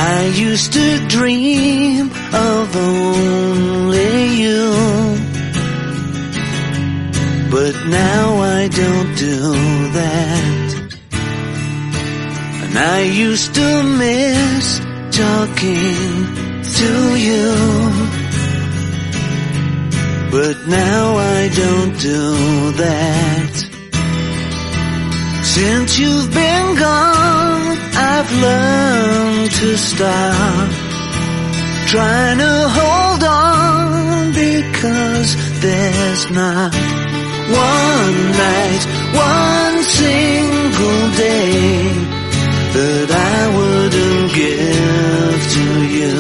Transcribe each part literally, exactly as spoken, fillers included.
I used to dream of only you, but now I don't do that. And I used to miss talking to you, but now I don't do that. Since you've been gone, I've learned to stop trying to hold on, because there's not one night, one single day that I wouldn't give to you.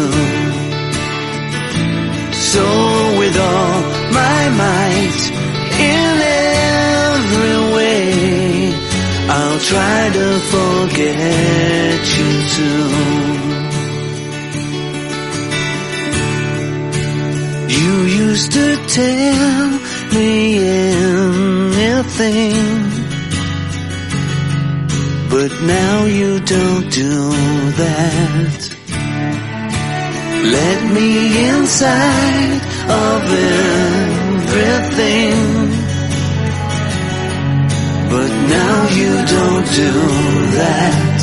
So with all my might, in every way, I'll try to forget you too. You used to tell me anything, but now you don't do that. Let me inside of everything, but now you don't do that.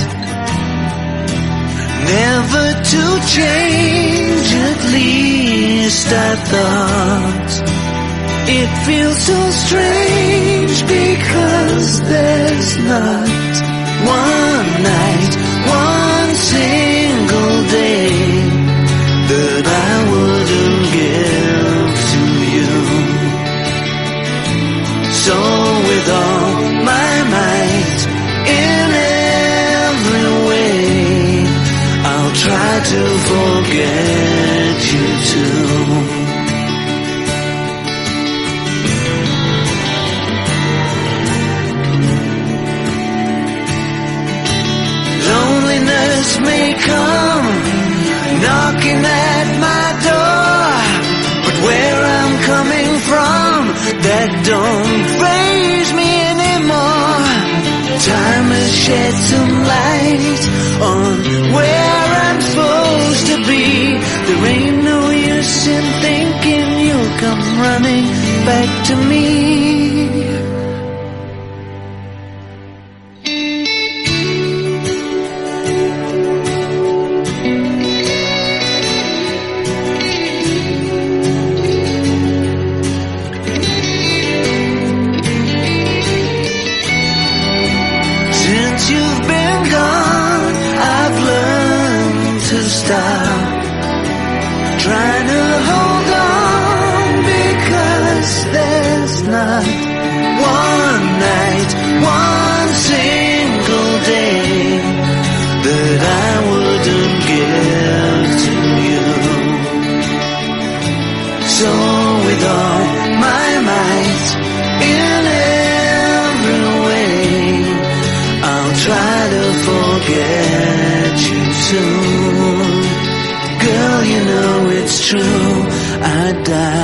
Never to change, at least I thought. It feels so strange, because there's not one night, one single day that I wouldn't give to you. So with all my might, in every way, I'll try to forget you too. Loneliness may come knocking at my door, but where I'm coming from, that don't faze me anymore. Time has shed some light on where I'm supposed to be. There ain't no use in thinking you'll come running back to me. Stop trying to hold on, because there's not one night, one single day that I wouldn't give to you. So with all my might, in every way, I'll try to forget you too. Girl, you know it's true, I'd die